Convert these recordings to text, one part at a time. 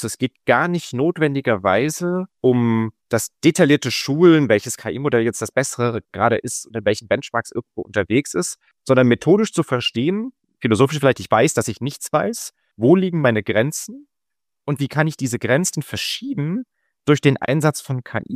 Es geht gar nicht notwendigerweise um das detaillierte Schulen, welches KI-Modell jetzt das bessere gerade ist und in welchen Benchmarks irgendwo unterwegs ist, sondern methodisch zu verstehen, philosophisch vielleicht, ich weiß, dass ich nichts weiß, wo liegen meine Grenzen und wie kann ich diese Grenzen verschieben durch den Einsatz von KI.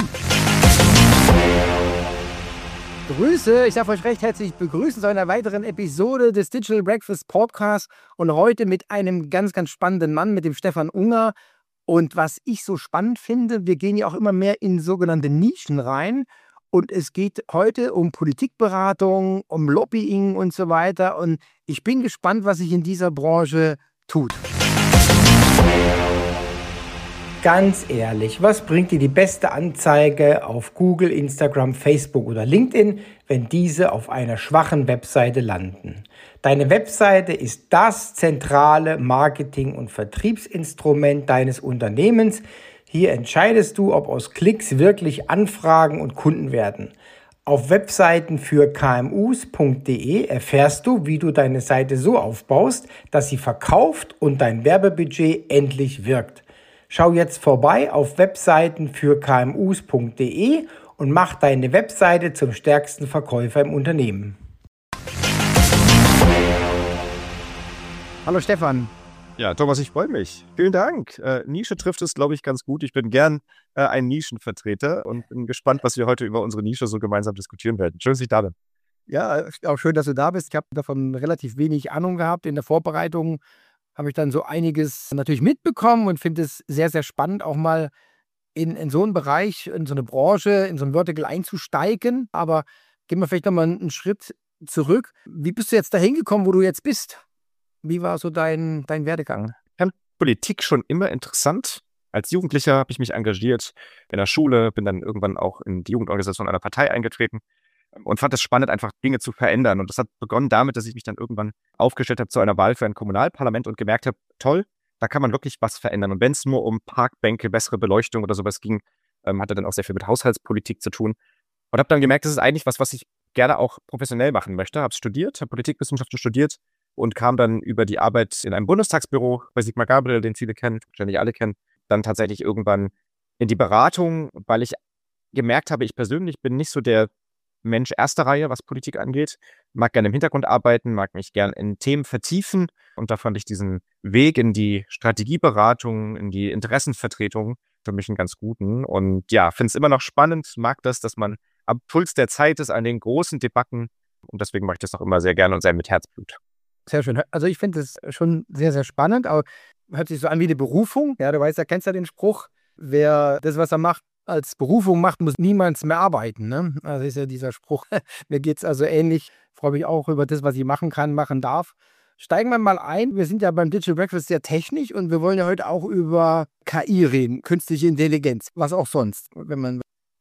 Grüße, ich darf euch recht herzlich begrüßen zu einer weiteren Episode des Digital Breakfast Podcasts und heute mit einem ganz, ganz spannenden Mann, mit dem Stefan Unger. Und was ich so spannend finde, wir gehen ja auch immer mehr in sogenannte Nischen rein und es geht heute um Politikberatung, um Lobbying und so weiter und ich bin gespannt, was sich in dieser Branche tut. Ganz ehrlich, was bringt dir die beste Anzeige auf Google, Instagram, Facebook oder LinkedIn, wenn diese auf einer schwachen Webseite landen? Deine Webseite ist das zentrale Marketing- und Vertriebsinstrument deines Unternehmens. Hier entscheidest du, ob aus Klicks wirklich Anfragen und Kunden werden. Auf Webseiten für KMUs.de erfährst du, wie du deine Seite so aufbaust, dass sie verkauft und dein Werbebudget endlich wirkt. Schau jetzt vorbei auf Webseiten für KMUs.de und mach deine Webseite zum stärksten Verkäufer im Unternehmen. Hallo Stefan. Ja, Thomas, ich freue mich. Vielen Dank. Nische trifft es, glaube ich, ganz gut. Ich bin gern ein Nischenvertreter und bin gespannt, was wir heute über unsere Nische so gemeinsam diskutieren werden. Schön, dass ich da bin. Ja, auch schön, dass du da bist. Ich habe davon relativ wenig Ahnung gehabt. In der Vorbereitung habe ich dann so einiges natürlich mitbekommen und finde es sehr, sehr spannend, auch mal in so einen Bereich, in so eine Branche, in so ein Vertical einzusteigen. Aber gehen wir vielleicht nochmal einen Schritt zurück. Wie bist du jetzt dahin gekommen, wo du jetzt bist? Wie war so dein Werdegang? Ich fand Politik schon immer interessant. Als Jugendlicher habe ich mich engagiert in der Schule, bin dann irgendwann auch in die Jugendorganisation einer Partei eingetreten und fand es spannend, einfach Dinge zu verändern. Und das hat begonnen damit, dass ich mich dann irgendwann aufgestellt habe zu einer Wahl für ein Kommunalparlament und gemerkt habe, toll, da kann man wirklich was verändern. Und wenn es nur um Parkbänke, bessere Beleuchtung oder sowas ging, hatte dann auch sehr viel mit Haushaltspolitik zu tun. Und habe dann gemerkt, das ist eigentlich was ich gerne auch professionell machen möchte. Habe studiert, habe Politikwissenschaften studiert und kam dann über die Arbeit in einem Bundestagsbüro bei Sigmar Gabriel, den viele kennen, wahrscheinlich alle kennen, dann tatsächlich irgendwann in die Beratung, weil ich gemerkt habe, ich persönlich bin nicht so der Mensch erster Reihe, was Politik angeht, mag gerne im Hintergrund arbeiten, mag mich gerne in Themen vertiefen und da fand ich diesen Weg in die Strategieberatung, in die Interessenvertretung für mich einen ganz guten und ja, finde es immer noch spannend, mag das, dass man am Puls der Zeit ist, an den großen Debatten und deswegen mache ich das auch immer sehr gerne und sehr mit Herzblut. Sehr schön. Also ich finde es schon sehr, sehr spannend, aber hört sich so an wie eine Berufung. Ja, du weißt ja, kennst ja den Spruch, wer das, was er macht, als Berufung macht, muss niemals mehr arbeiten. Ne? Also ist ja dieser Spruch. Mir geht es also ähnlich. Ich freue mich auch über das, was ich machen kann, machen darf. Steigen wir mal ein. Wir sind ja beim Digital Breakfast sehr technisch und wir wollen ja heute auch über KI reden, künstliche Intelligenz, was auch sonst, wenn man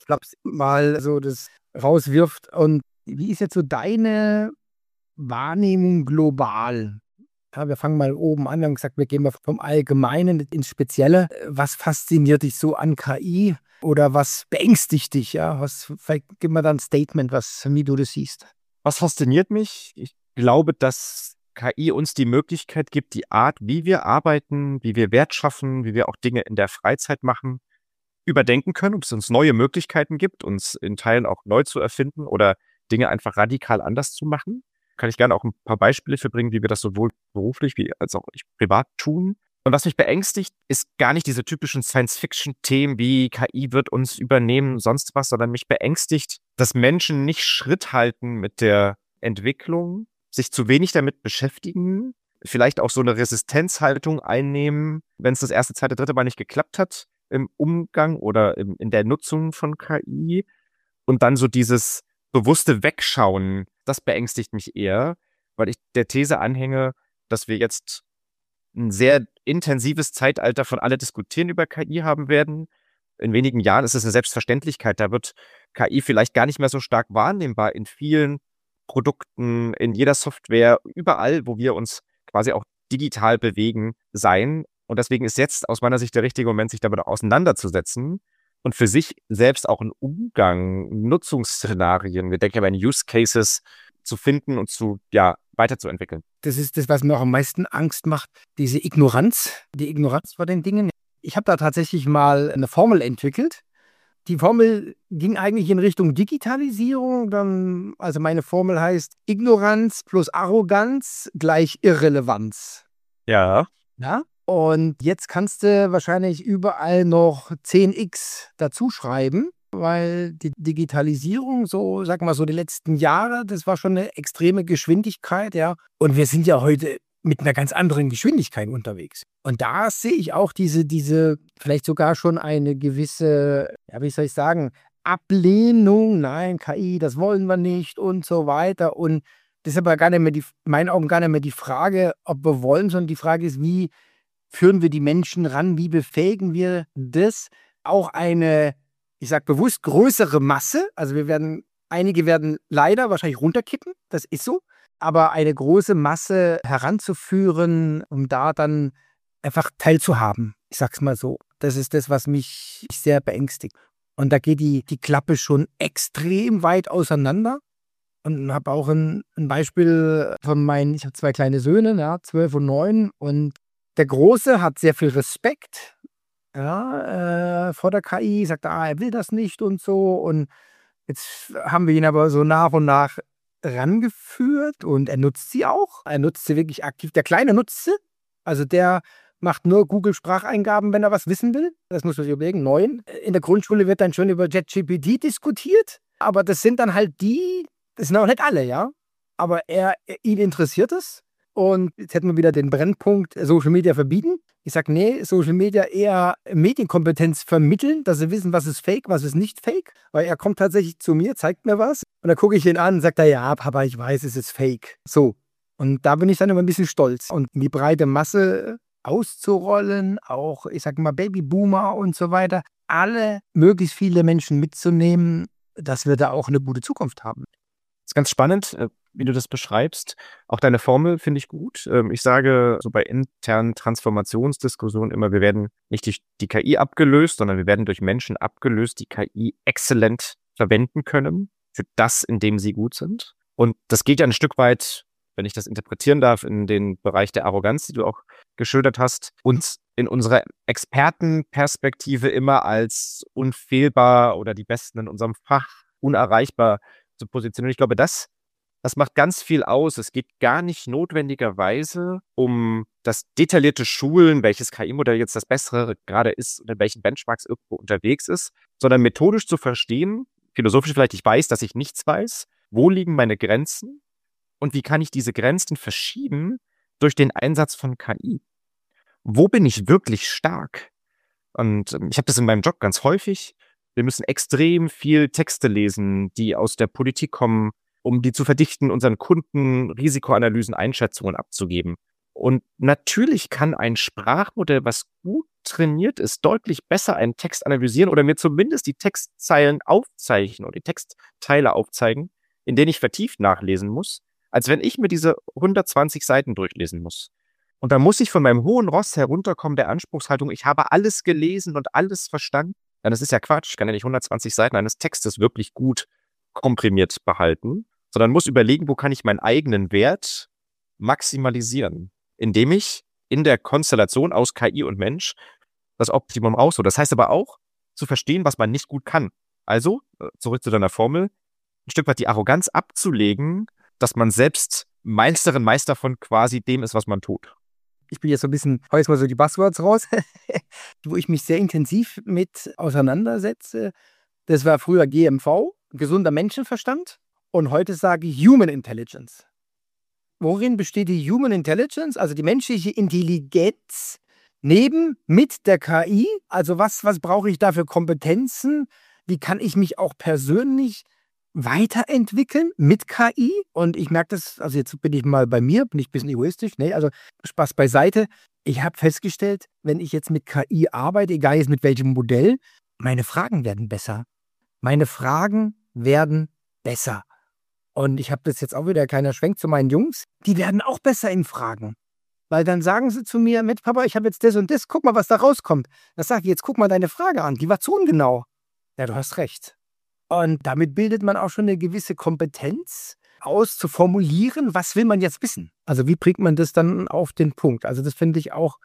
mal so das rauswirft. Und wie ist jetzt so deine Wahrnehmung global? Ja, wir fangen mal oben an. Wir haben gesagt, wir gehen mal vom Allgemeinen ins Spezielle. Was fasziniert dich so an KI? Oder was beängstigt dich? Ja? Vielleicht gib mal da ein Statement, wie du das siehst. Was fasziniert mich? Ich glaube, dass KI uns die Möglichkeit gibt, die Art, wie wir arbeiten, wie wir Wert schaffen, wie wir auch Dinge in der Freizeit machen, überdenken können und es uns neue Möglichkeiten gibt, uns in Teilen auch neu zu erfinden oder Dinge einfach radikal anders zu machen. Kann ich gerne auch ein paar Beispiele für bringen, wie wir das sowohl beruflich wie als auch privat tun. Und was mich beängstigt, ist gar nicht diese typischen Science-Fiction-Themen wie KI wird uns übernehmen, sonst was, sondern mich beängstigt, dass Menschen nicht Schritt halten mit der Entwicklung, sich zu wenig damit beschäftigen, vielleicht auch so eine Resistenzhaltung einnehmen, wenn es das erste, zweite, dritte Mal nicht geklappt hat im Umgang oder in der Nutzung von KI und dann so dieses bewusste Wegschauen, das beängstigt mich eher, weil ich der These anhänge, dass wir jetzt ein sehr intensives Zeitalter von alle diskutieren über KI haben werden. In wenigen Jahren ist es eine Selbstverständlichkeit. Da wird KI vielleicht gar nicht mehr so stark wahrnehmbar in vielen Produkten, in jeder Software, überall, wo wir uns quasi auch digital bewegen, sein. Und deswegen ist jetzt aus meiner Sicht der richtige Moment, sich damit auch auseinanderzusetzen und für sich selbst auch einen Umgang, Nutzungsszenarien, wir denken ja an Use Cases, zu finden und weiterzuentwickeln. Das ist das, was mir auch am meisten Angst macht, diese Ignoranz, die Ignoranz vor den Dingen. Ich habe da tatsächlich mal eine Formel entwickelt. Die Formel ging eigentlich in Richtung Digitalisierung. Also meine Formel heißt Ignoranz plus Arroganz gleich Irrelevanz. Ja. Ja? Und jetzt kannst du wahrscheinlich überall noch 10x dazu schreiben, weil die Digitalisierung so, sag mal so die letzten Jahre, das war schon eine extreme Geschwindigkeit, ja. Und wir sind ja heute mit einer ganz anderen Geschwindigkeit unterwegs. Und da sehe ich auch diese vielleicht sogar schon eine gewisse, ja, wie soll ich sagen, Ablehnung. Nein, KI, das wollen wir nicht und so weiter. Und das ist aber gar nicht mehr in meinen Augen gar nicht mehr die Frage, ob wir wollen, sondern die Frage ist, wie führen wir die Menschen ran, wie befähigen wir das? Auch eine, ich sage bewusst, größere Masse. Also einige werden leider wahrscheinlich runterkippen, das ist so. Aber eine große Masse heranzuführen, um da dann einfach teilzuhaben. Ich sag's mal so. Das ist das, was mich sehr beängstigt. Und da geht die Klappe schon extrem weit auseinander. Und habe auch ein Beispiel von ich habe 2 kleine Söhne, ja, 12 und 9. Und der Große hat sehr viel Respekt, ja, vor der KI, sagt, er will das nicht und so. Und jetzt haben wir ihn aber so nach und nach rangeführt und er nutzt sie auch. Er nutzt sie wirklich aktiv. Der Kleine nutzt sie. Also der macht nur Google-Spracheingaben, wenn er was wissen will. Das muss man sich überlegen. 9. In der Grundschule wird dann schon über ChatGPT diskutiert. Aber das sind dann halt das sind auch nicht alle, ja. Aber ihn interessiert es. Und jetzt hätten wir wieder den Brennpunkt Social Media verbieten. Ich sage, nee, Social Media eher Medienkompetenz vermitteln, dass sie wissen, was ist fake, was ist nicht fake. Weil er kommt tatsächlich zu mir, zeigt mir was. Und dann gucke ich ihn an und sagt er, ja, Papa, ich weiß, es ist fake. So. Und da bin ich dann immer ein bisschen stolz. Und die breite Masse auszurollen, auch, ich sage mal, Babyboomer und so weiter, alle, möglichst viele Menschen mitzunehmen, dass wir da auch eine gute Zukunft haben. Das ist ganz spannend, wie du das beschreibst. Auch deine Formel finde ich gut. Ich sage so bei internen Transformationsdiskussionen immer, wir werden nicht durch die KI abgelöst, sondern wir werden durch Menschen abgelöst, die KI exzellent verwenden können für das, in dem sie gut sind. Und das geht ja ein Stück weit, wenn ich das interpretieren darf, in den Bereich der Arroganz, die du auch geschildert hast, uns in unserer Expertenperspektive immer als unfehlbar oder die Besten in unserem Fach unerreichbar zu positionieren. Ich glaube, das macht ganz viel aus. Es geht gar nicht notwendigerweise um das detaillierte Schulen, welches KI-Modell jetzt das bessere gerade ist und in welchen Benchmarks irgendwo unterwegs ist, sondern methodisch zu verstehen, philosophisch vielleicht, ich weiß, dass ich nichts weiß, wo liegen meine Grenzen und wie kann ich diese Grenzen verschieben durch den Einsatz von KI? Wo bin ich wirklich stark? Und ich habe das in meinem Job ganz häufig. Wir müssen extrem viel Texte lesen, die aus der Politik kommen, um die zu verdichten, unseren Kunden Risikoanalysen, Einschätzungen abzugeben. Und natürlich kann ein Sprachmodell, was gut trainiert ist, deutlich besser einen Text analysieren oder mir zumindest die Textzeilen aufzeichnen oder die Textteile aufzeigen, in denen ich vertieft nachlesen muss, als wenn ich mir diese 120 Seiten durchlesen muss. Und da muss ich von meinem hohen Ross herunterkommen, der Anspruchshaltung, ich habe alles gelesen und alles verstanden. Ja, das ist ja Quatsch. Ich kann ja nicht 120 Seiten eines Textes wirklich gut komprimiert behalten, sondern muss überlegen, wo kann ich meinen eigenen Wert maximalisieren, indem ich in der Konstellation aus KI und Mensch das Optimum raushole. Das heißt aber auch, zu verstehen, was man nicht gut kann. Also, zurück zu deiner Formel, ein Stück weit die Arroganz abzulegen, dass man selbst Meister von quasi dem ist, was man tut. Ich bin jetzt so ein bisschen, hau jetzt mal so die Buzzwords raus, wo ich mich sehr intensiv mit auseinandersetze. Das war früher GMV, gesunder Menschenverstand. Und heute sage ich Human Intelligence. Worin besteht die Human Intelligence, also die menschliche Intelligenz, mit der KI? Also was brauche ich da für Kompetenzen? Wie kann ich mich auch persönlich weiterentwickeln mit KI? Und ich merke das, also jetzt bin ich mal bei mir, bin ich ein bisschen egoistisch, also Spaß beiseite. Ich habe festgestellt, wenn ich jetzt mit KI arbeite, egal jetzt mit welchem Modell, meine Fragen werden besser. Meine Fragen werden besser. Und ich habe das jetzt auch wieder, keiner Schwenk zu meinen Jungs, die werden auch besser in Fragen. Weil dann sagen sie zu mir, mit Papa, ich habe jetzt das und das, guck mal, was da rauskommt. Dann sage ich, jetzt guck mal deine Frage an, die war zu ungenau. Ja, du hast recht. Und damit bildet man auch schon eine gewisse Kompetenz, aus zu formulieren, was will man jetzt wissen? Also wie bringt man das dann auf den Punkt? Also das finde ich auch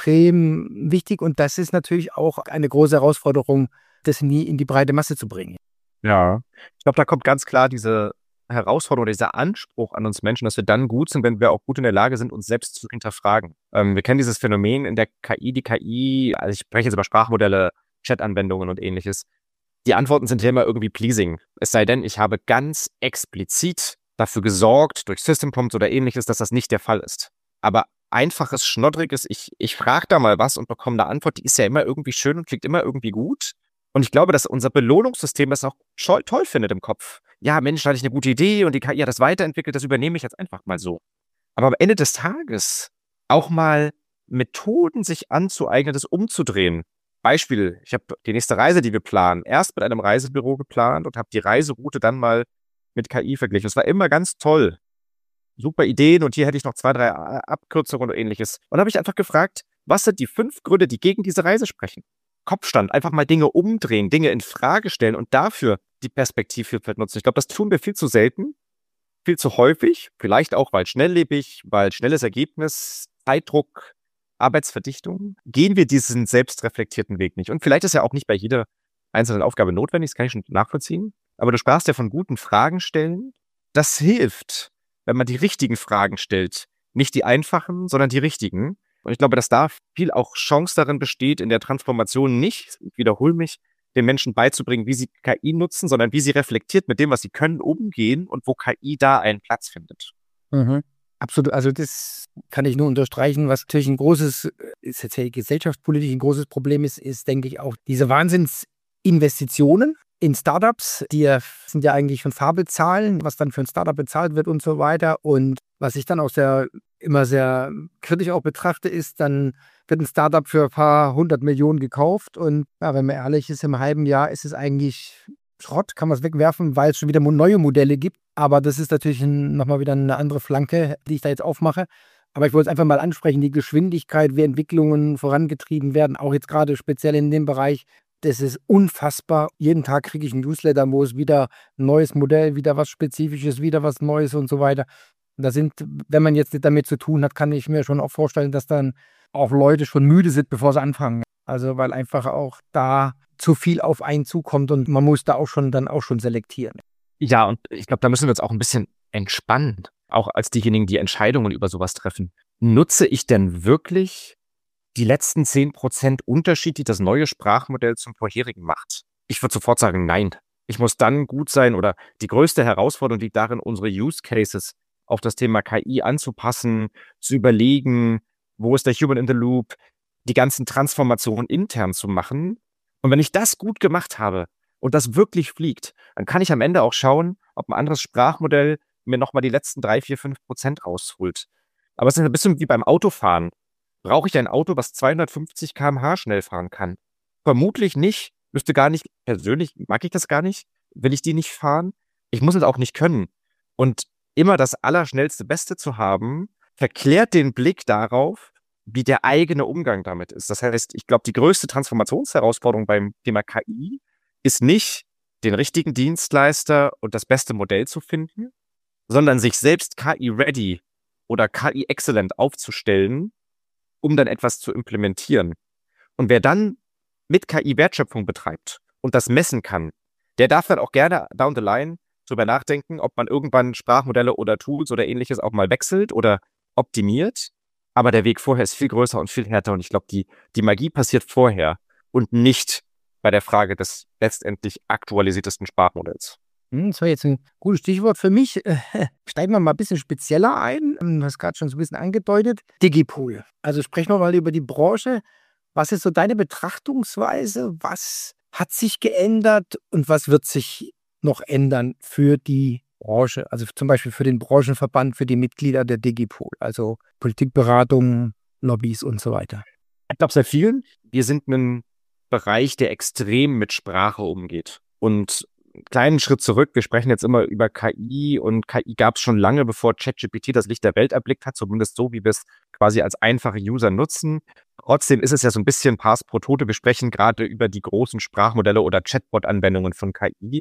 extrem wichtig und das ist natürlich auch eine große Herausforderung, das nie in die breite Masse zu bringen. Ja. Ich glaube, da kommt ganz klar diese Herausforderung, dieser Anspruch an uns Menschen, dass wir dann gut sind, wenn wir auch gut in der Lage sind, uns selbst zu hinterfragen. Wir kennen dieses Phänomen in der KI, die KI, also ich spreche jetzt über Sprachmodelle, Chat-Anwendungen und ähnliches. Die Antworten sind ja immer irgendwie pleasing. Es sei denn, ich habe ganz explizit dafür gesorgt, durch System Prompts oder ähnliches, dass das nicht der Fall ist. Aber einfaches, schnoddriges, ich frage da mal was und bekomme eine Antwort, die ist ja immer irgendwie schön und klingt immer irgendwie gut. Und ich glaube, dass unser Belohnungssystem das auch toll findet im Kopf. Ja, Mensch, da hatte ich eine gute Idee und die KI hat das weiterentwickelt, das übernehme ich jetzt einfach mal so. Aber am Ende des Tages auch mal Methoden sich anzueignen, das umzudrehen. Beispiel, ich habe die nächste Reise, die wir planen, erst mit einem Reisebüro geplant und habe die Reiseroute dann mal mit KI verglichen. Das war immer ganz toll. Super Ideen und hier hätte ich noch 2, 3 Abkürzungen und ähnliches. Und dann habe ich einfach gefragt, was sind die 5 Gründe, die gegen diese Reise sprechen? Kopfstand, einfach mal Dinge umdrehen, Dinge in Frage stellen und dafür die Perspektivvielfalt nutzen. Ich glaube, das tun wir viel zu selten, viel zu häufig, vielleicht auch, weil schnelllebig, weil schnelles Ergebnis, Zeitdruck, Arbeitsverdichtung, gehen wir diesen selbstreflektierten Weg nicht. Und vielleicht ist ja auch nicht bei jeder einzelnen Aufgabe notwendig, das kann ich schon nachvollziehen. Aber du sprachst ja von guten Fragen stellen. Das hilft, wenn man die richtigen Fragen stellt. Nicht die einfachen, sondern die richtigen. Und ich glaube, dass da viel auch Chance darin besteht, in der Transformation nicht, ich wiederhole mich, den Menschen beizubringen, wie sie KI nutzen, sondern wie sie reflektiert mit dem, was sie können, umgehen und wo KI da einen Platz findet. Mhm. Absolut, also das kann ich nur unterstreichen. Was natürlich ein großes, ist jetzt ja gesellschaftspolitisch ein großes Problem ist, denke ich, auch diese Wahnsinnsinvestitionen in Startups, die sind ja eigentlich von Fabelzahlen, was dann für ein Startup bezahlt wird und so weiter. Und was ich dann auch immer sehr kritisch auch betrachte, ist, dann wird ein Startup für ein paar 100 Millionen gekauft und ja, wenn man ehrlich ist, im halben Jahr ist es eigentlich Schrott, kann man es wegwerfen, weil es schon wieder neue Modelle gibt. Aber das ist natürlich nochmal wieder eine andere Flanke, die ich da jetzt aufmache. Aber ich wollte es einfach mal ansprechen, die Geschwindigkeit, wie Entwicklungen vorangetrieben werden, auch jetzt gerade speziell in dem Bereich, das ist unfassbar. Jeden Tag kriege ich ein Newsletter, wo es wieder ein neues Modell, wieder was Spezifisches, wieder was Neues und so weiter. Und da sind, wenn man jetzt nicht damit zu tun hat, kann ich mir schon auch vorstellen, dass dann auch Leute schon müde sind, bevor sie anfangen. Also weil einfach auch da zu viel auf einen zukommt und man muss da auch schon selektieren. Ja, und ich glaube, da müssen wir uns auch ein bisschen entspannen, auch als diejenigen, die Entscheidungen über sowas treffen. Nutze ich denn wirklich die letzten 10% Unterschied, die das neue Sprachmodell zum vorherigen macht? Ich würde sofort sagen, nein. Ich muss dann gut sein oder die größte Herausforderung liegt darin, unsere Use Cases auf das Thema KI anzupassen, zu überlegen, wo ist der Human in the Loop, die ganzen Transformationen intern zu machen. Und wenn ich das gut gemacht habe und das wirklich fliegt, dann kann ich am Ende auch schauen, ob ein anderes Sprachmodell mir nochmal die letzten 3, 4, 5% rausholt. Aber es ist ein bisschen wie beim Autofahren. Brauche ich ein Auto, was 250 km/h schnell fahren kann? Vermutlich nicht. Müsste gar nicht, persönlich mag ich das gar nicht. Will ich die nicht fahren? Ich muss es auch nicht können. Und immer das allerschnellste Beste zu haben, verklärt den Blick darauf, wie der eigene Umgang damit ist. Das heißt, ich glaube, die größte Transformationsherausforderung beim Thema KI ist nicht, den richtigen Dienstleister und das beste Modell zu finden, sondern sich selbst KI-ready oder KI-excellent aufzustellen, um dann etwas zu implementieren. Und wer dann mit KI Wertschöpfung betreibt und das messen kann, der darf dann auch gerne down the line drüber nachdenken, ob man irgendwann Sprachmodelle oder Tools oder ähnliches auch mal wechselt oder optimiert. Aber der Weg vorher ist viel größer und viel härter. Und ich glaube, die Magie passiert vorher und nicht bei der Frage des letztendlich aktualisiertesten Sprachmodells. Das war jetzt ein gutes Stichwort für mich. Steigen wir mal ein bisschen spezieller ein. Du hast gerade schon so ein bisschen angedeutet. Digipool. Also sprechen wir mal über die Branche. Was ist so deine Betrachtungsweise? Was hat sich geändert und was wird sich noch ändern für die Branche? Also zum Beispiel für den Branchenverband, für die Mitglieder der Digipool. Also Politikberatung, Lobbys und so weiter. Ich glaube, sehr vielen. Wir sind ein Bereich, der extrem mit Sprache umgeht. Und einen kleinen Schritt zurück, wir sprechen jetzt immer über KI und KI gab es schon lange, bevor ChatGPT das Licht der Welt erblickt hat, zumindest so, wie wir es quasi als einfache User nutzen. Trotzdem ist es ja so ein bisschen Pass pro Tote. Wir sprechen gerade über die großen Sprachmodelle oder Chatbot-Anwendungen von KI.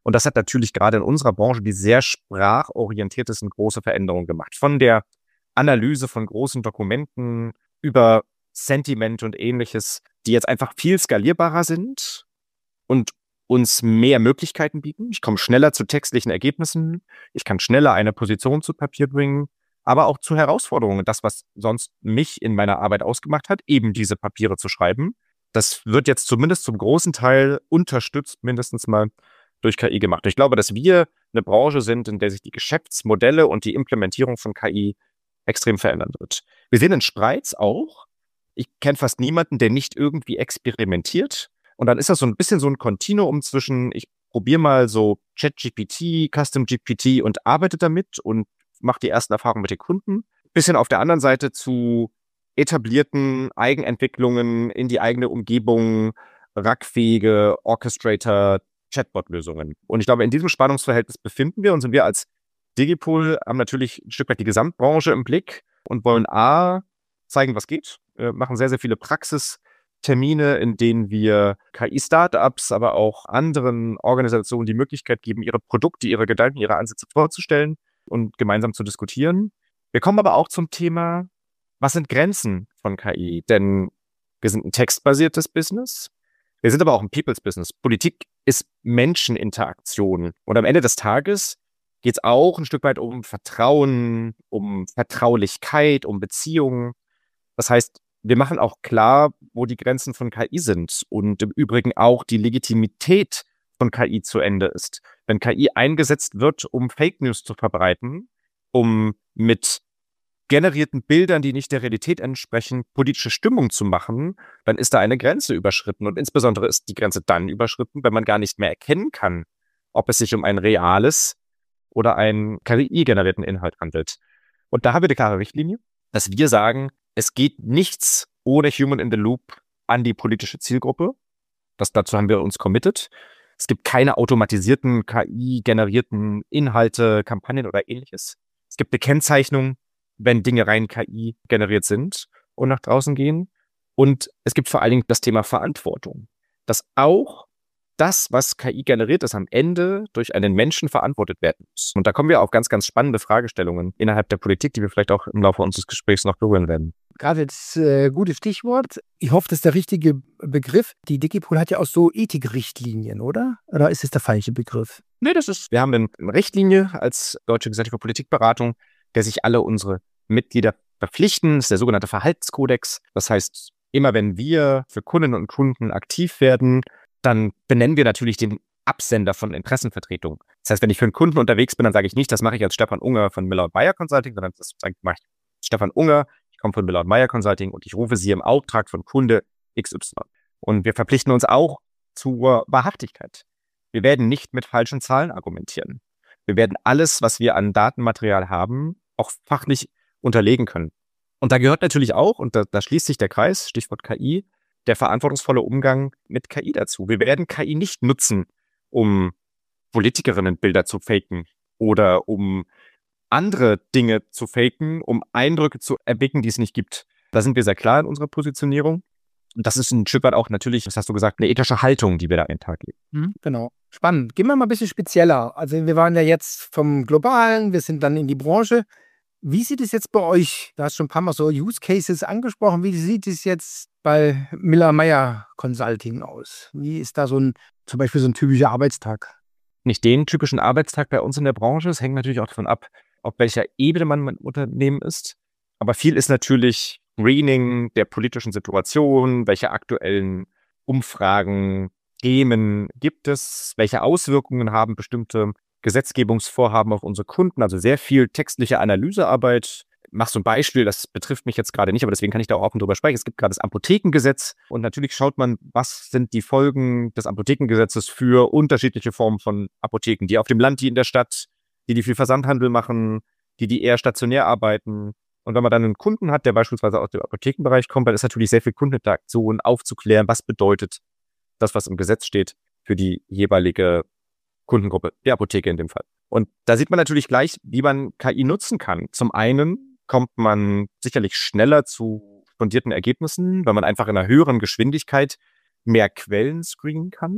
Und das hat natürlich gerade in unserer Branche, die sehr sprachorientiert ist, eine große Veränderung gemacht. Von der Analyse von großen Dokumenten über Sentiment und Ähnliches, die jetzt einfach viel skalierbarer sind und uns mehr Möglichkeiten bieten. Ich komme schneller zu textlichen Ergebnissen. Ich kann schneller eine Position zu Papier bringen, aber auch zu Herausforderungen. Das, was sonst mich in meiner Arbeit ausgemacht hat, eben diese Papiere zu schreiben, das wird jetzt zumindest zum großen Teil unterstützt, mindestens mal durch KI gemacht. Ich glaube, dass wir eine Branche sind, in der sich die Geschäftsmodelle und die Implementierung von KI extrem verändern wird. Wir sehen in Spreiz auch, ich kenne fast niemanden, der nicht irgendwie experimentiert. Und dann ist das so ein bisschen so ein Kontinuum zwischen, ich probiere mal so ChatGPT, Custom GPT und arbeite damit und mache die ersten Erfahrungen mit den Kunden. Bisschen auf der anderen Seite zu etablierten Eigenentwicklungen in die eigene Umgebung, rackfähige Orchestrator, Chatbot-Lösungen. Und ich glaube, in diesem Spannungsverhältnis befinden wir uns und wir als Digipol haben natürlich ein Stück weit die Gesamtbranche im Blick und wollen zeigen, was geht. Wir machen sehr, sehr viele Praxistermine, in denen wir KI-Startups, aber auch anderen Organisationen die Möglichkeit geben, ihre Produkte, ihre Gedanken, ihre Ansätze vorzustellen und gemeinsam zu diskutieren. Wir kommen aber auch zum Thema, was sind Grenzen von KI? Denn wir sind ein textbasiertes Business. Wir sind aber auch ein People's Business. Politik ist Menscheninteraktion. Und am Ende des Tages geht es auch ein Stück weit um Vertrauen, um Vertraulichkeit, um Beziehungen. Das heißt, wir machen auch klar, wo die Grenzen von KI sind und im Übrigen auch die Legitimität von KI zu Ende ist. Wenn KI eingesetzt wird, um Fake News zu verbreiten, um mit generierten Bildern, die nicht der Realität entsprechen, politische Stimmung zu machen, dann ist da eine Grenze überschritten. Und insbesondere ist die Grenze dann überschritten, wenn man gar nicht mehr erkennen kann, ob es sich um ein reales oder einen KI-generierten Inhalt handelt. Und da haben wir eine klare Richtlinie, dass wir sagen, es geht nichts ohne Human in the Loop an die politische Zielgruppe. Dazu haben wir uns committed. Es gibt keine automatisierten KI-generierten Inhalte, Kampagnen oder Ähnliches. Es gibt eine Kennzeichnung, wenn Dinge rein KI generiert sind und nach draußen gehen. Und es gibt vor allen Dingen das Thema Verantwortung, dass auch das, was KI generiert ist, am Ende durch einen Menschen verantwortet werden muss. Und da kommen wir auf ganz, ganz spannende Fragestellungen innerhalb der Politik, die wir vielleicht auch im Laufe unseres Gesprächs noch berühren werden. Gerade jetzt gutes Stichwort. Ich hoffe, das ist der richtige Begriff. Die Digipol hat ja auch so Ethikrichtlinien, oder? Oder ist es der falsche Begriff? Nee, wir haben eine Richtlinie als Deutsche Gesellschaft für Politikberatung, der sich alle unsere Mitglieder verpflichten. Das ist der sogenannte Verhaltenskodex. Das heißt, immer wenn wir für Kundinnen und Kunden aktiv werden, dann benennen wir natürlich den Absender von Interessenvertretung. Das heißt, wenn ich für einen Kunden unterwegs bin, dann sage ich nicht, das mache ich als Stefan Unger von Miller & Meyer Consulting, sondern das mache ich Stefan Unger, ich komme von Miller & Meyer Consulting und ich rufe Sie im Auftrag von Kunde XY. Und wir verpflichten uns auch zur Wahrhaftigkeit. Wir werden nicht mit falschen Zahlen argumentieren. Wir werden alles, was wir an Datenmaterial haben, auch fachlich unterlegen können. Und da gehört natürlich auch, und da schließt sich der Kreis, Stichwort KI, der verantwortungsvolle Umgang mit KI dazu. Wir werden KI nicht nutzen, um Politikerinnenbilder zu faken oder um andere Dinge zu faken, um Eindrücke zu erwecken, die es nicht gibt. Da sind wir sehr klar in unserer Positionierung. Und das ist ein Stück weit auch natürlich, das hast du gesagt, eine ethische Haltung, die wir da in den Tag legen. Genau. Spannend. Gehen wir mal ein bisschen spezieller. Also wir waren ja jetzt vom Globalen, wir sind dann in die Branche. Wie sieht es jetzt bei euch, du hast schon ein paar Mal so Use Cases angesprochen, wie sieht es jetzt bei Miller & Meyer Consulting aus? Wie ist da zum Beispiel so ein typischer Arbeitstag? Nicht den typischen Arbeitstag bei uns in der Branche. Es hängt natürlich auch davon ab, auf welcher Ebene man im Unternehmen ist. Aber viel ist natürlich Greening der politischen Situation, welche aktuellen Umfragen, Themen gibt es, welche Auswirkungen haben bestimmte Gesetzgebungsvorhaben auf unsere Kunden, also sehr viel textliche Analysearbeit. Mach so ein Beispiel, das betrifft mich jetzt gerade nicht, aber deswegen kann ich da auch offen drüber sprechen. Es gibt gerade das Apothekengesetz und natürlich schaut man, was sind die Folgen des Apothekengesetzes für unterschiedliche Formen von Apotheken, die auf dem Land, die in der Stadt, die viel Versandhandel machen, die eher stationär arbeiten. Und wenn man dann einen Kunden hat, der beispielsweise aus dem Apothekenbereich kommt, dann ist natürlich sehr viel Kundeninteraktion aufzuklären, was bedeutet das, was im Gesetz steht, für die jeweilige Kundengruppe, der Apotheke in dem Fall. Und da sieht man natürlich gleich, wie man KI nutzen kann. Zum einen kommt man sicherlich schneller zu fundierten Ergebnissen, weil man einfach in einer höheren Geschwindigkeit mehr Quellen screenen kann.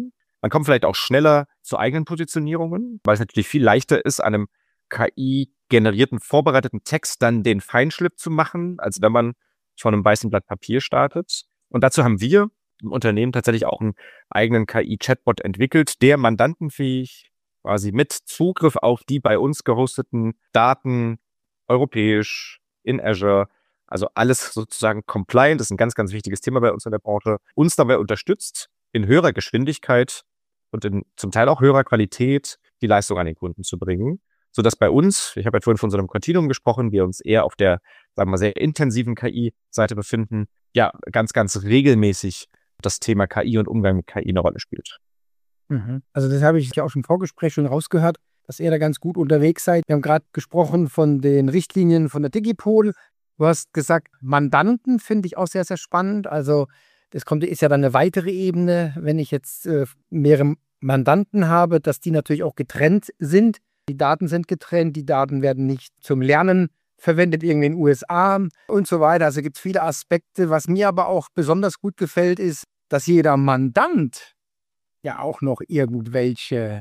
Man kommt vielleicht auch schneller zu eigenen Positionierungen, weil es natürlich viel leichter ist, an einem KI-generierten, vorbereiteten Text dann den Feinschliff zu machen, als wenn man von einem weißen Blatt Papier startet. Und dazu haben wir im Unternehmen tatsächlich auch einen eigenen KI-Chatbot entwickelt, der mandantenfähig quasi mit Zugriff auf die bei uns gehosteten Daten europäisch in Azure, also alles sozusagen compliant, das ist ein ganz, ganz wichtiges Thema bei uns in der Branche, uns dabei unterstützt, in höherer Geschwindigkeit und in zum Teil auch höherer Qualität die Leistung an den Kunden zu bringen, sodass bei uns, ich habe ja vorhin von so einem Continuum gesprochen, wir uns eher auf der, sagen wir mal, sehr intensiven KI-Seite befinden, ja, ganz, ganz regelmäßig das Thema KI und Umgang mit KI eine Rolle spielt. Also das habe ich ja auch schon im Vorgespräch schon rausgehört, dass ihr da ganz gut unterwegs seid. Wir haben gerade gesprochen von den Richtlinien von der Digipol. Du hast gesagt, Mandanten finde ich auch sehr, sehr spannend. Also das ist ja dann eine weitere Ebene, wenn ich jetzt mehrere Mandanten habe, dass die natürlich auch getrennt sind. Die Daten sind getrennt, die Daten werden nicht zum Lernen verwendet, irgendwie in den USA und so weiter. Also gibt es viele Aspekte. Was mir aber auch besonders gut gefällt, ist, dass jeder Mandant ja auch noch irgendwelche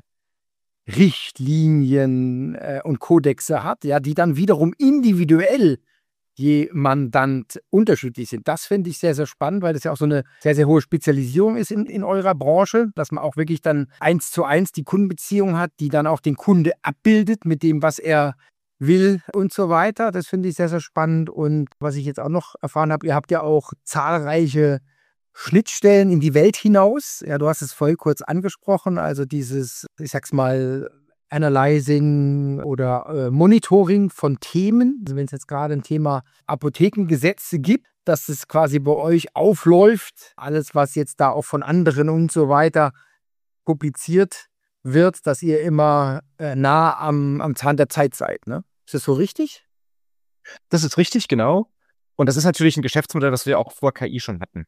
Richtlinien und Kodexe hat, ja, die dann wiederum individuell je Mandant unterschiedlich sind. Das finde ich sehr, sehr spannend, weil das ja auch so eine sehr, sehr hohe Spezialisierung ist in eurer Branche, dass man auch wirklich dann 1:1 die Kundenbeziehung hat, die dann auch den Kunde abbildet mit dem, was er will und so weiter. Das finde ich sehr, sehr spannend. Und was ich jetzt auch noch erfahren habe, ihr habt ja auch zahlreiche Schnittstellen in die Welt hinaus. Ja, du hast es vorhin kurz angesprochen, also dieses, ich sag's mal, Analyzing oder Monitoring von Themen. Also wenn es jetzt gerade ein Thema Apothekengesetze gibt, dass es quasi bei euch aufläuft, alles, was jetzt da auch von anderen und so weiter publiziert wird, dass ihr immer nah am Zahn der Zeit seid. Ne? Ist das so richtig? Das ist richtig, genau. Und das ist natürlich ein Geschäftsmodell, das wir auch vor KI schon hatten.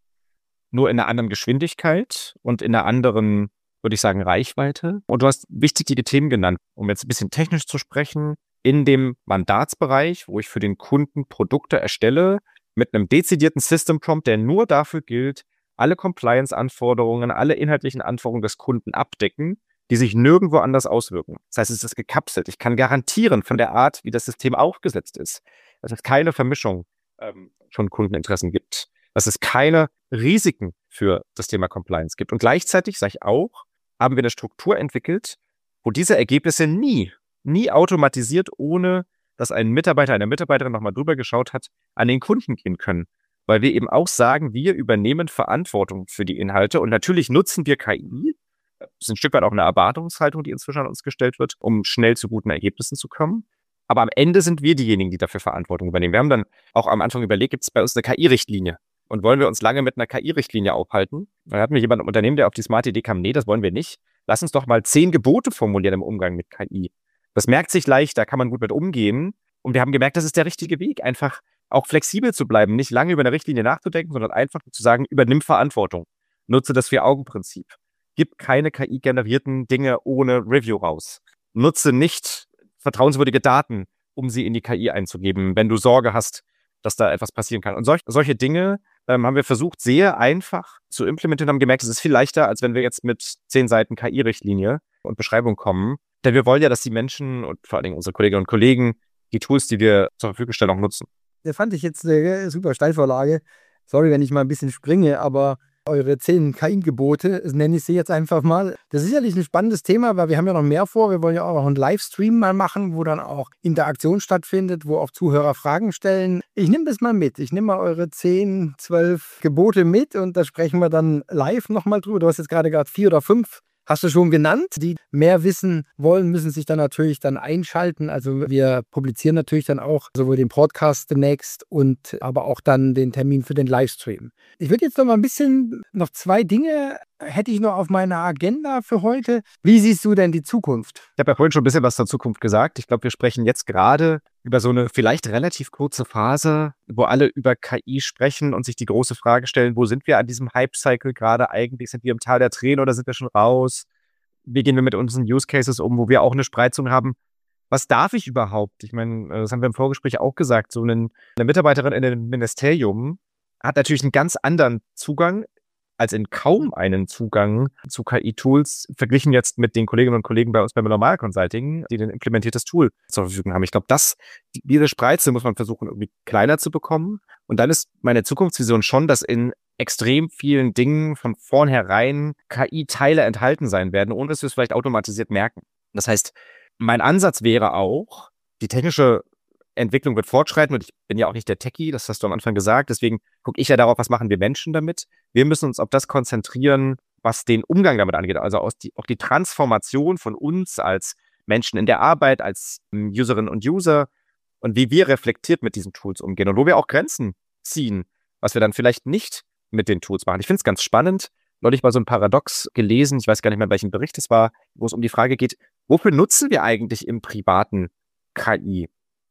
Nur in einer anderen Geschwindigkeit und in einer anderen, würde ich sagen, Reichweite. Und du hast wichtige Themen genannt, um jetzt ein bisschen technisch zu sprechen. In dem Mandatsbereich, wo ich für den Kunden Produkte erstelle, mit einem dezidierten System Prompt, der nur dafür gilt, alle Compliance-Anforderungen, alle inhaltlichen Anforderungen des Kunden abdecken, die sich nirgendwo anders auswirken. Das heißt, es ist gekapselt. Ich kann garantieren von der Art, wie das System aufgesetzt ist, dass es keine Vermischung von Kundeninteressen gibt, dass es keine Risiken für das Thema Compliance gibt. Und gleichzeitig, sage ich auch, haben wir eine Struktur entwickelt, wo diese Ergebnisse nie automatisiert, ohne dass ein Mitarbeiter, eine Mitarbeiterin nochmal drüber geschaut hat, an den Kunden gehen können. Weil wir eben auch sagen, wir übernehmen Verantwortung für die Inhalte und natürlich nutzen wir KI. Das ist ein Stück weit auch eine Erwartungshaltung, die inzwischen an uns gestellt wird, um schnell zu guten Ergebnissen zu kommen. Aber am Ende sind wir diejenigen, die dafür Verantwortung übernehmen. Wir haben dann auch am Anfang überlegt, gibt es bei uns eine KI-Richtlinie? Und wollen wir uns lange mit einer KI-Richtlinie aufhalten? Dann hatten wir jemanden im Unternehmen, der auf die smarte Idee kam, nee, das wollen wir nicht. Lass uns doch mal 10 Gebote formulieren im Umgang mit KI. Das merkt sich leicht, da kann man gut mit umgehen. Und wir haben gemerkt, das ist der richtige Weg, einfach auch flexibel zu bleiben, nicht lange über eine Richtlinie nachzudenken, sondern einfach zu sagen, übernimm Verantwortung. Nutze das Vier-Augen-Prinzip. Gib keine KI-generierten Dinge ohne Review raus. Nutze nicht vertrauenswürdige Daten, um sie in die KI einzugeben, wenn du Sorge hast, dass da etwas passieren kann. Und solche Dinge haben wir versucht, sehr einfach zu implementieren, haben gemerkt, es ist viel leichter, als wenn wir jetzt mit 10 Seiten KI-Richtlinie und Beschreibung kommen. Denn wir wollen ja, dass die Menschen und vor allen Dingen unsere Kolleginnen und Kollegen die Tools, die wir zur Verfügung stellen, auch nutzen. Das fand ich jetzt eine super Steilvorlage. Sorry, wenn ich mal ein bisschen springe, aber eure 10 KI-Gebote, nenne ich sie jetzt einfach mal. Das ist sicherlich ein spannendes Thema, weil wir haben ja noch mehr vor. Wir wollen ja auch noch einen Livestream mal machen, wo dann auch Interaktion stattfindet, wo auch Zuhörer Fragen stellen. Ich nehme das mal mit. Ich nehme mal eure 10, 12 Gebote mit und da sprechen wir dann live nochmal drüber. Du hast jetzt gerade 4 oder 5. Hast du schon genannt. Die mehr wissen wollen, müssen sich dann natürlich dann einschalten. Also wir publizieren natürlich dann auch sowohl den Podcast demnächst und aber auch dann den Termin für den Livestream. Ich würde jetzt noch mal ein bisschen, noch 2 Dinge hätte ich noch auf meiner Agenda für heute. Wie siehst du denn die Zukunft? Ich habe ja vorhin schon ein bisschen was zur Zukunft gesagt. Ich glaube, wir sprechen jetzt gerade über so eine vielleicht relativ kurze Phase, wo alle über KI sprechen und sich die große Frage stellen, wo sind wir an diesem Hype-Cycle gerade eigentlich? Sind wir im Tal der Tränen oder sind wir schon raus? Wie gehen wir mit unseren Use Cases um, wo wir auch eine Spreizung haben? Was darf ich überhaupt? Ich meine, das haben wir im Vorgespräch auch gesagt, so eine Mitarbeiterin in einem Ministerium hat natürlich einen ganz anderen Zugang als in kaum einen Zugang zu KI-Tools, verglichen jetzt mit den Kolleginnen und Kollegen bei uns beim Normal Consulting, die ein implementiertes Tool zur Verfügung haben. Ich glaube, diese Spreize muss man versuchen, irgendwie kleiner zu bekommen. Und dann ist meine Zukunftsvision schon, dass in extrem vielen Dingen von vornherein KI-Teile enthalten sein werden, ohne dass wir es vielleicht automatisiert merken. Das heißt, mein Ansatz wäre auch, die technische Entwicklung wird fortschreiten und ich bin ja auch nicht der Techie, das hast du am Anfang gesagt, deswegen gucke ich ja darauf, was machen wir Menschen damit. Wir müssen uns auf das konzentrieren, was den Umgang damit angeht, also auch die Transformation von uns als Menschen in der Arbeit, als Userinnen und User und wie wir reflektiert mit diesen Tools umgehen und wo wir auch Grenzen ziehen, was wir dann vielleicht nicht mit den Tools machen. Ich finde es ganz spannend, neulich mal so ein Paradox gelesen, ich weiß gar nicht mehr, welchen Bericht es war, wo es um die Frage geht, wofür nutzen wir eigentlich im Privaten KI?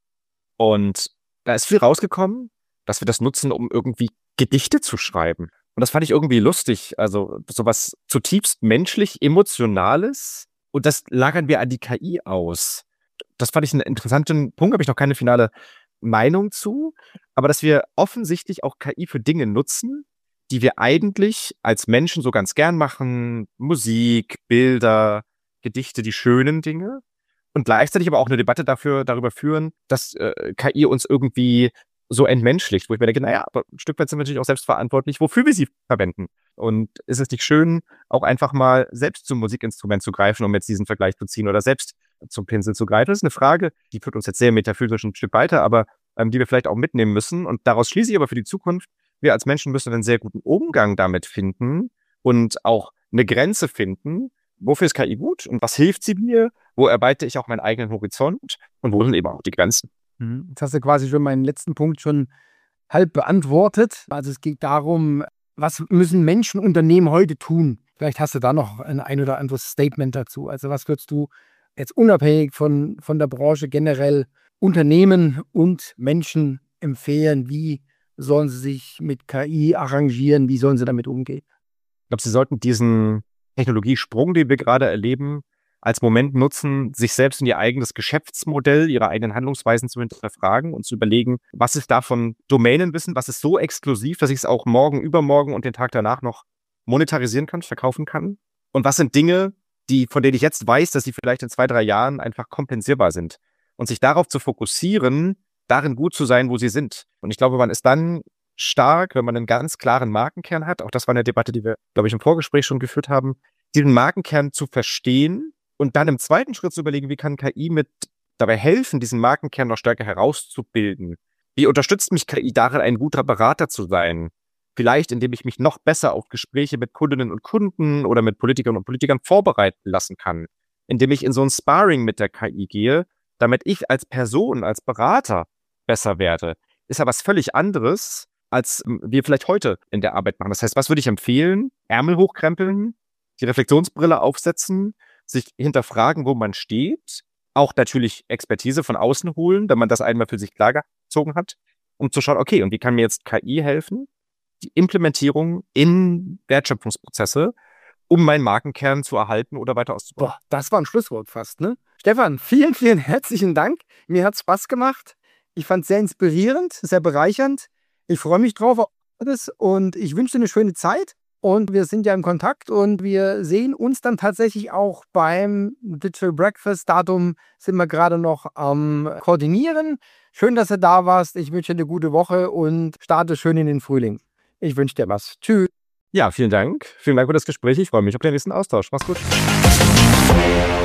Und da ist viel rausgekommen, dass wir das nutzen, um irgendwie Gedichte zu schreiben. Und das fand ich irgendwie lustig. Also sowas zutiefst menschlich, emotionales. Und das lagern wir an die KI aus. Das fand ich einen interessanten Punkt, habe ich noch keine finale Meinung zu. Aber dass wir offensichtlich auch KI für Dinge nutzen, die wir eigentlich als Menschen so ganz gern machen. Musik, Bilder, Gedichte, die schönen Dinge. Und gleichzeitig aber auch eine Debatte darüber führen, dass KI uns irgendwie so entmenschlicht, wo ich mir denke, naja, aber ein Stück weit sind wir natürlich auch selbst verantwortlich, wofür wir sie verwenden. Und ist es nicht schön, auch einfach mal selbst zum Musikinstrument zu greifen, um jetzt diesen Vergleich zu ziehen, oder selbst zum Pinsel zu greifen? Das ist eine Frage, die führt uns jetzt sehr metaphysisch ein Stück weiter, aber die wir vielleicht auch mitnehmen müssen. Und daraus schließe ich aber für die Zukunft, wir als Menschen müssen einen sehr guten Umgang damit finden und auch eine Grenze finden. Wofür ist KI gut und was hilft sie mir? Wo erweite ich auch meinen eigenen Horizont und wo sind eben auch die Grenzen? Jetzt hast du quasi schon meinen letzten Punkt schon halb beantwortet. Also es geht darum, was müssen Menschen, Unternehmen heute tun? Vielleicht hast du da noch ein oder anderes Statement dazu. Also was würdest du jetzt unabhängig von der Branche generell Unternehmen und Menschen empfehlen? Wie sollen sie sich mit KI arrangieren? Wie sollen sie damit umgehen? Ich glaube, sie sollten diesen Technologiesprung, den wir gerade erleben, als Moment nutzen, sich selbst in ihr eigenes Geschäftsmodell, ihre eigenen Handlungsweisen zu hinterfragen und zu überlegen, was ist davon Domänenwissen, was ist so exklusiv, dass ich es auch morgen, übermorgen und den Tag danach noch monetarisieren kann, verkaufen kann. Und was sind Dinge, von denen ich jetzt weiß, dass sie vielleicht in 2, 3 Jahren einfach kompensierbar sind. Und sich darauf zu fokussieren, darin gut zu sein, wo sie sind. Und ich glaube, man ist dann stark, wenn man einen ganz klaren Markenkern hat. Auch das war eine Debatte, die wir, glaube ich, im Vorgespräch schon geführt haben, diesen Markenkern zu verstehen und dann im zweiten Schritt zu überlegen, wie kann KI mit dabei helfen, diesen Markenkern noch stärker herauszubilden? Wie unterstützt mich KI darin, ein guter Berater zu sein? Vielleicht, indem ich mich noch besser auf Gespräche mit Kundinnen und Kunden oder mit Politikerinnen und Politikern vorbereiten lassen kann. Indem ich in so ein Sparring mit der KI gehe, damit ich als Person, als Berater besser werde. Ist ja was völlig anderes, als wir vielleicht heute in der Arbeit machen. Das heißt, was würde ich empfehlen? Ärmel hochkrempeln, die Reflexionsbrille aufsetzen, sich hinterfragen, wo man steht, auch natürlich Expertise von außen holen, wenn man das einmal für sich klargezogen hat, um zu schauen, okay, und wie kann mir jetzt KI helfen? Die Implementierung in Wertschöpfungsprozesse, um meinen Markenkern zu erhalten oder weiter auszubauen. Boah, das war ein Schlusswort fast, ne? Stefan, vielen, vielen herzlichen Dank. Mir hat es Spaß gemacht. Ich fand es sehr inspirierend, sehr bereichernd. Ich freue mich drauf auf alles und ich wünsche dir eine schöne Zeit. Und wir sind ja im Kontakt und wir sehen uns dann tatsächlich auch beim Digital Breakfast. Datum sind wir gerade noch am Koordinieren. Schön, dass du da warst. Ich wünsche dir eine gute Woche und starte schön in den Frühling. Ich wünsche dir was. Tschüss. Ja, vielen Dank. Vielen Dank für das Gespräch. Ich freue mich auf den nächsten Austausch. Mach's gut.